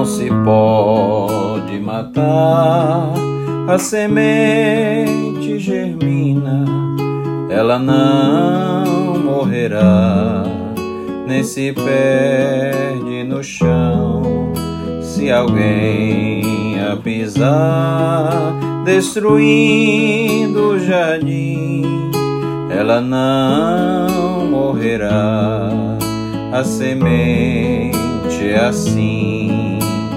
não se pode matar, a semente germina, ela não morrerá, nem se perde no chão. Se alguém a pisar, destruindo o jardim, ela não morrerá, a semente é assim.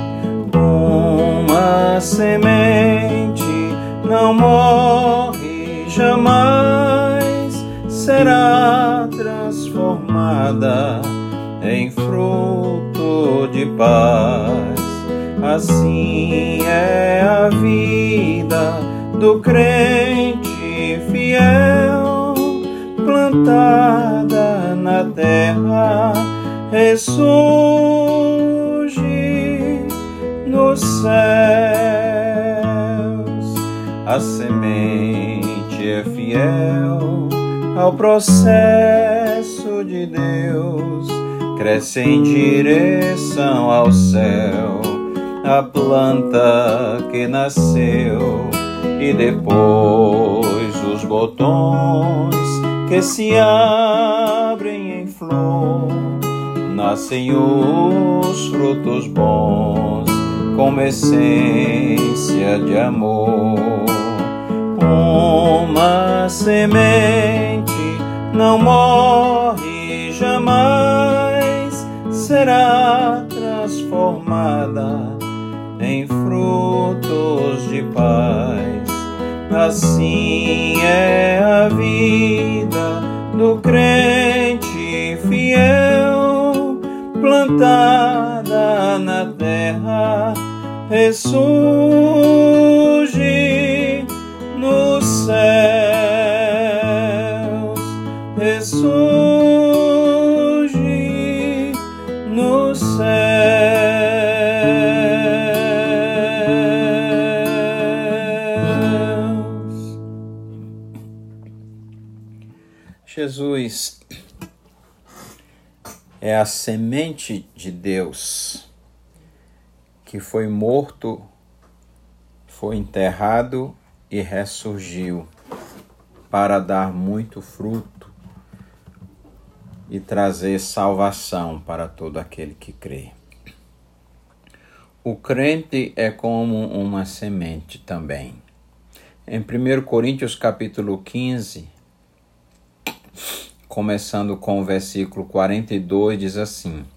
Uma semente não morre jamais, será transformada em fruto de paz. Assim é a vida do crente fiel, plantada na terra, ressurge nos céus. A semente é fiel ao processo de Deus, cresce em direção ao céu, a planta que nasceu, e depois os botões que se abrem em flor, nascem os frutos bons, como essência de amor. Uma semente não morre jamais, será transformada em frutos de paz. Assim é a vida do crente fiel, plantada na terra, ressurge nos céus, ressurge nos céus. Jesus é a semente de Deus que foi morto, foi enterrado e ressurgiu para dar muito fruto e trazer salvação para todo aquele que crê. O crente é como uma semente também. Em 1 Coríntios capítulo 15, começando com o versículo 42, diz assim: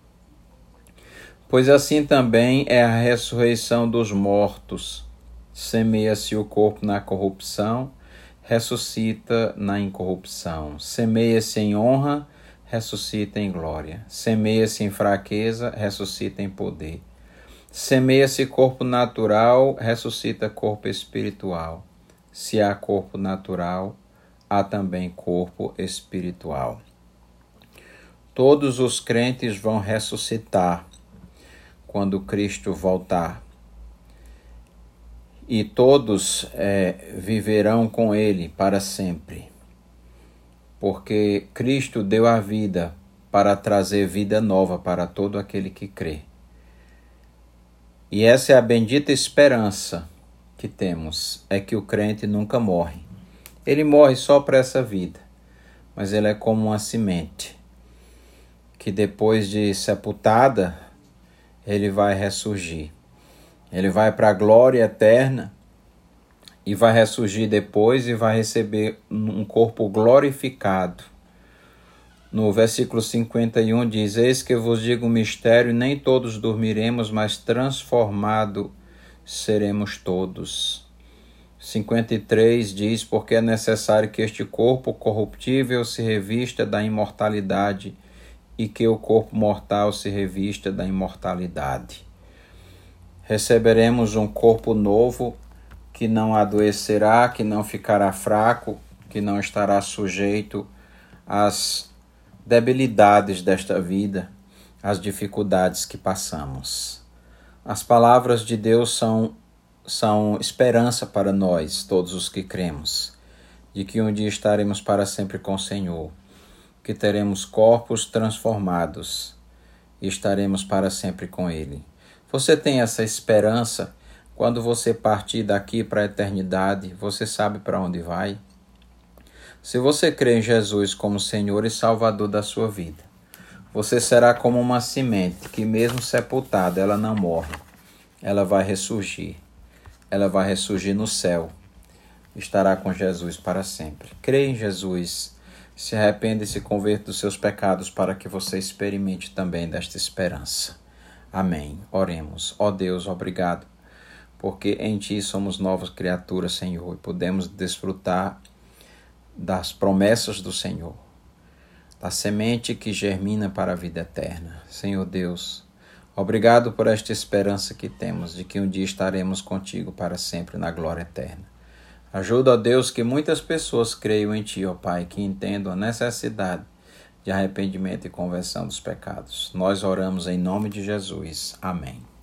Pois assim também é a ressurreição dos mortos. Semeia-se o corpo na corrupção, ressuscita na incorrupção. Semeia-se em honra, ressuscita em glória. Semeia-se em fraqueza, ressuscita em poder. Semeia-se corpo natural, ressuscita corpo espiritual. Se há corpo natural, há também corpo espiritual. Todos os crentes vão ressuscitar quando Cristo voltar. E todos viverão com Ele para sempre. Porque Cristo deu a vida para trazer vida nova para todo aquele que crê. E essa é a bendita esperança que temos, é que o crente nunca morre. Ele morre só para essa vida, mas ele é como uma semente, que depois de sepultada, ele vai ressurgir. Ele vai para a glória eterna e vai ressurgir depois e vai receber um corpo glorificado. No versículo 51 diz: Eis que vos digo um mistério, nem todos dormiremos, mas transformados seremos todos. 53 diz: Porque é necessário que este corpo corruptível se revista da imortalidade e que o corpo mortal se revista da imortalidade. Receberemos um corpo novo que não adoecerá, que não ficará fraco, que não estará sujeito às debilidades desta vida, às dificuldades que passamos. As palavras de Deus são esperança para nós, todos os que cremos, de que um dia estaremos para sempre com o Senhor, que teremos corpos transformados e estaremos para sempre com Ele. Você tem essa esperança? Quando você partir daqui para a eternidade, você sabe para onde vai? Se você crê em Jesus como Senhor e Salvador da sua vida, você será como uma semente que, mesmo sepultada, ela não morre. Ela vai ressurgir. Ela vai ressurgir no céu. Estará com Jesus para sempre. Crê em Jesus. Se arrependa e se converta dos seus pecados para que você experimente também desta esperança. Amém. Oremos. Ó Deus, obrigado, porque em Ti somos novas criaturas, Senhor, e podemos desfrutar das promessas do Senhor, da semente que germina para a vida eterna. Senhor Deus, obrigado por esta esperança que temos de que um dia estaremos contigo para sempre na glória eterna. Ajuda, ó Deus, que muitas pessoas creiam em Ti, ó Pai, que entendam a necessidade de arrependimento e conversão dos pecados. Nós oramos em nome de Jesus. Amém.